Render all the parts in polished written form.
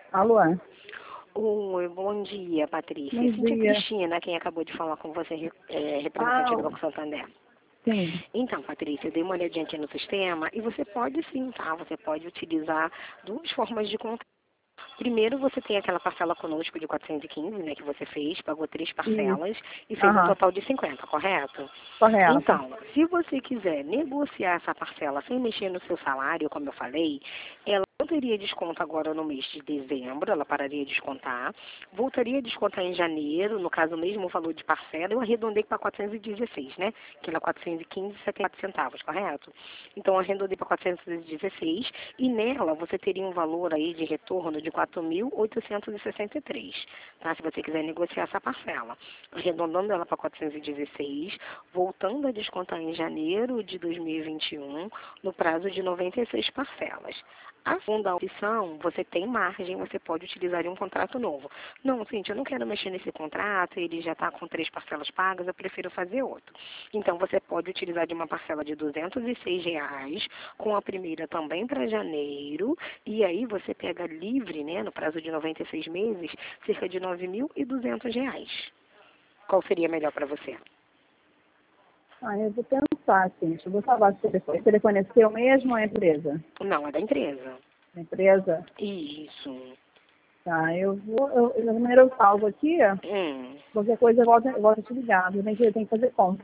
Alô? Oi, bom dia, Patrícia. Bom Cintia dia. Cristina, quem acabou de falar com você, representante do Ah, Banco Santander. sim. Então, Patrícia, eu dei uma olhadinha aqui no sistema e você pode sim, tá? Você pode utilizar duas formas de contato. Primeiro, você tem aquela parcela conosco de 415, né, que você fez, pagou 3 Isso. parcelas e fez um Aham, total de 50, correto? correto. Então, se você quiser negociar essa parcela sem mexer no seu salário, como eu falei, ela não teria desconto agora no mês de dezembro, ela pararia de descontar, voltaria a descontar em janeiro, no caso mesmo o valor de parcela, eu arredondei para 416, né? Que era 415,74 centavos, correto? Então, eu arredondei para 416 e nela você teria um valor aí de retorno de 4.863, tá? Se você quiser negociar essa parcela. Arredondando ela para 416, voltando a descontar em janeiro de 2021, no prazo de 96 parcelas. A segunda opção, você tem margem, você pode utilizar um contrato novo. Não, Cintia, eu não quero mexer nesse contrato, ele já está com 3 parcelas pagas, eu prefiro fazer outro. Então, você pode utilizar de uma parcela de R$ 206, com a primeira também para janeiro, e aí você pega livre, né, no prazo de 96 meses, cerca de R$ 9.200. Qual seria melhor para você? Eu vou pensar, assim. Eu vou salvar esse telefone. Esse telefone é seu mesmo ou é empresa? Não, é da empresa. Empresa? Isso. Tá, primeiro eu salvo aqui, Hum. qualquer coisa eu volto a te ligar. Eu tenho que fazer conta.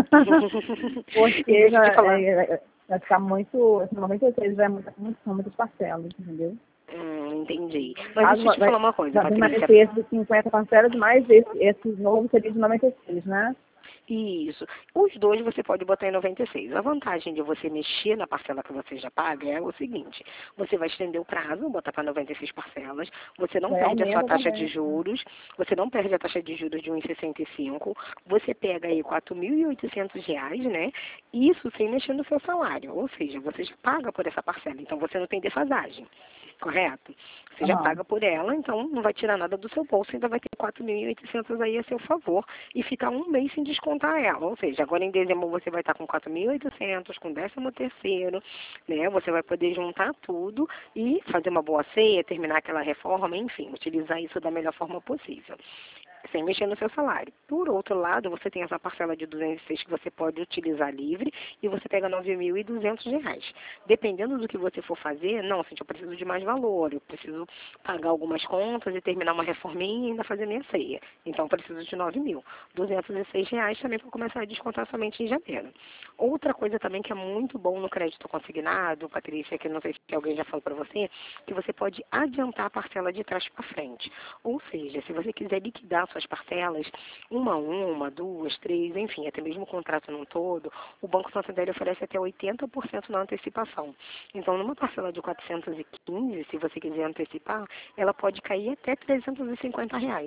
E Porque deixa eu te falar. vai ficar muito, esse 96 são muitas parcelas, entendeu? Entendi. Mas deixa eu te Vai, falar uma coisa, vai Patrícia. permanecer esse de 50 parcelas, mais esse novo seria de 96, né? Isso. Os dois você pode botar em 96. A vantagem de você mexer na parcela que você já paga é o seguinte: você vai estender o prazo, botar para 96 parcelas, você não Vai perde a sua aumenta taxa também, de né? juros, você não perde a taxa de juros de 1,65, você pega aí R$ 4.800, né? Isso sem mexer no seu salário, ou seja, você já paga por essa parcela, então você não tem defasagem. Correto? Você já Aham. paga por ela, então não vai tirar nada do seu bolso, ainda vai ter 4.800 aí a seu favor e ficar um mês sem descontar ela. Ou seja, agora em dezembro você vai estar com 4.800, com 13º, né? Você vai poder juntar tudo e fazer uma boa ceia, terminar aquela reforma, enfim, utilizar isso da melhor forma possível, sem mexer no seu salário. Por outro lado, você tem essa parcela de 206 que você pode utilizar livre e você pega R$ 9.200. Dependendo do que você for fazer, não, Cintia, eu preciso de mais valor, eu preciso pagar algumas contas e terminar uma reforminha e ainda fazer minha ceia. Então, eu preciso de R$ 9.206 também para começar a descontar somente em janeiro. Outra coisa também que é muito bom no crédito consignado, Patrícia, que não sei se alguém já falou para você, que você pode adiantar a parcela de trás para frente. Ou seja, se você quiser liquidar suas parcelas, uma, duas, três, enfim, até mesmo o contrato num todo, o Banco Santander oferece até 80% na antecipação. Então, numa parcela de 415, se você quiser antecipar, ela pode cair até R$ 350.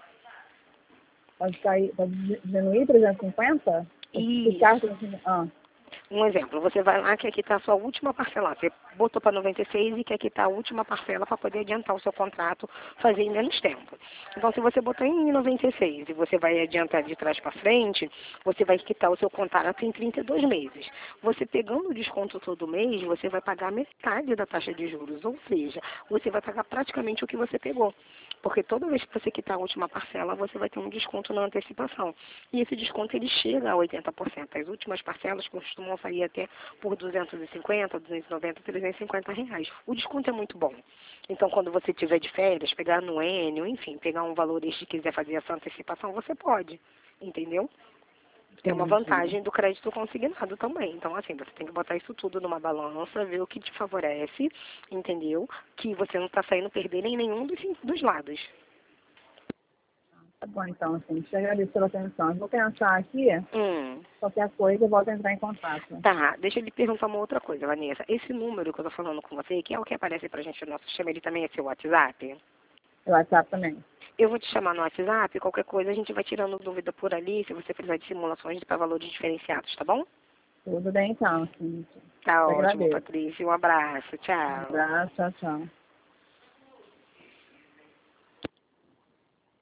Pode cair, pode diminuir 350? Pode ficar Isso. 350? Ah, Um exemplo, você vai lá, quer quitar a sua última parcela. Você botou para 96 e quer quitar a última parcela para poder adiantar o seu contrato, fazer em menos tempo. Então, se você botar em 96 e você vai adiantar de trás para frente, você vai quitar o seu contrato em 32 meses. Você pegando o desconto todo mês, você vai pagar metade da taxa de juros, ou seja, você vai pagar praticamente o que você pegou. Porque toda vez que você quitar a última parcela, você vai ter um desconto na antecipação. E esse desconto ele chega a 80%. As últimas parcelas costumam sair até por 250, 290, R$ 350. O desconto é muito bom. Então, quando você tiver de férias, pegar no Enio, enfim, pegar um valor extra e quiser fazer essa antecipação, você pode. Entendeu? É uma entendi. vantagem do crédito consignado também. Então, assim, você tem que botar isso tudo numa balança, ver o que te favorece, entendeu? Que você não está saindo perdendo em nenhum dos lados. Tá bom, então, assim, te agradeço pela atenção. Eu vou pensar aqui, Hum. qualquer coisa eu volto a entrar em contato. Tá, deixa eu lhe perguntar uma outra coisa, Vanessa. Esse número que eu tô falando com você, que é o que aparece pra gente no nosso sistema, ele também é seu WhatsApp? O WhatsApp também. Eu vou te chamar no WhatsApp, qualquer coisa a gente vai tirando dúvida por ali, se você precisar de simulações para valores diferenciados, tá bom? Tudo bem, então, assim. Tá Te ótimo, agradeço. Patrícia. Um abraço. Um Tchau. abraço, tchau, tchau.